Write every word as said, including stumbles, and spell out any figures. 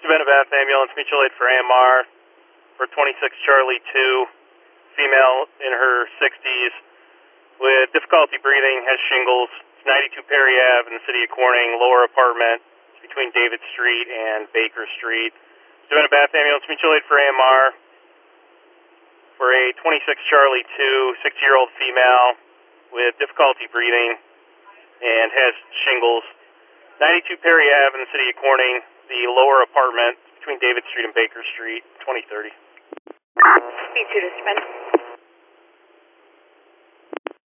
Savannah Bath Ambulance, mutual aid for A M R for twenty-six Charlie two, female in her sixties with difficulty breathing, has shingles. It's ninety-two Perry Ave in the city of Corning, lower apartment between David Street and Baker Street. Savannah Bath Ambulance, mutual aid for A M R for a twenty-six Charlie two, sixty-year-old female with difficulty breathing and has shingles. ninety-two Perry Ave in the city of Corning, the lower apartment between David Street and Baker Street, twenty thirty. B two to Savannah.